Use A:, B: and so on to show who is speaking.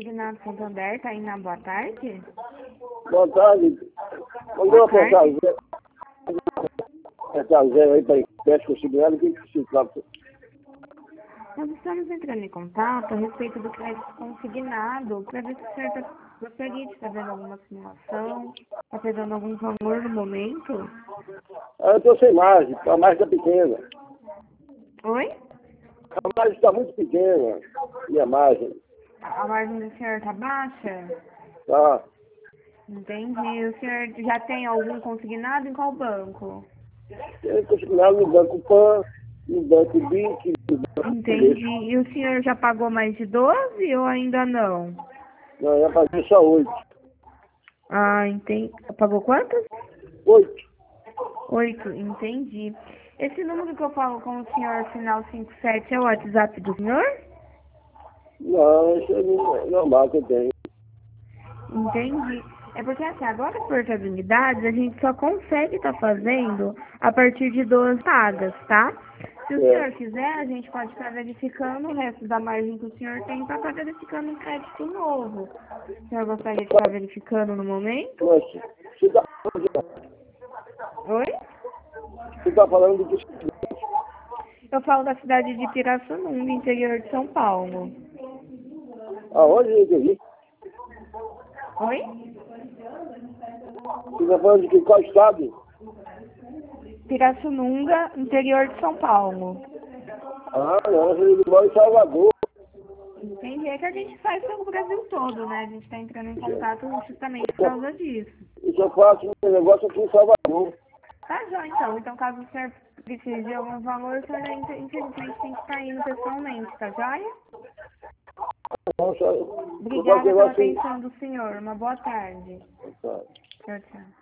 A: Consignado Santander, tá indo na boa tarde?
B: Boa tarde. Mandou apertar zero. Apertar zero aí para empréstimo consignado. O que se trata?
A: Nós estamos entrando em contato a respeito do crédito consignado para ver se o senhor gostaria de fazer alguma simulação, está pegando algum valor no momento.
B: Eu estou sem margem, a margem está pequena.
A: Oi?
B: A margem está muito pequena, minha margem.
A: A margem do senhor está baixa?
B: Tá?
A: Entendi. O senhor já tem algum consignado em qual banco?
B: Eu consignado no Banco PAN, no Banco BIC, no Banco
A: Entendi.
B: Bradesco.
A: E o senhor já pagou mais de 12 ou ainda não?
B: Não, eu paguei só 8.
A: Ah, entendi. Pagou quantas?
B: 8?
A: 8, entendi. Esse número que eu falo com o senhor, final 57, é o WhatsApp do senhor?
B: Não, isso é normal que eu tenho.
A: Entendi. É porque assim, agora por essas unidades, a gente só consegue estar fazendo a partir de 12 pagas, tá? Se o senhor quiser, a gente pode estar verificando o resto da margem que o senhor tem para estar verificando um crédito novo. O senhor gostaria de estar verificando no momento?
B: Mas
A: Oi?
B: você está falando do que?
A: Eu falo da cidade de Pirassununga, interior de São Paulo.
B: Aonde eu entendi?
A: Oi?
B: Você está falando de que qual estado?
A: Pirassununga, interior de São Paulo.
B: Ah, não, eu moro em Salvador.
A: Entendi. É que a gente faz pelo Brasil todo, né? A gente está entrando em contato justamente por causa disso.
B: Isso eu faço meu negócio aqui em Salvador.
A: Tá já, então. Então, caso o senhor precise de algum valor, o senhor infelizmente tem que estar indo pessoalmente, tá joia?
B: Não, só, eu faço
A: Obrigada pela
B: negócio em...
A: atenção do senhor. Uma boa tarde.
B: Tá.
A: Tchau, tchau.